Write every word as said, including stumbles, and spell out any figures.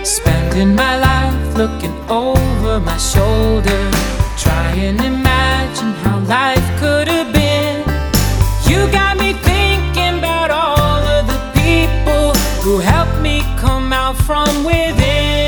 Spending my life looking over my shoulder, trying to imagine how life could have been. You got me thinking about all of the people who helped me come out from within.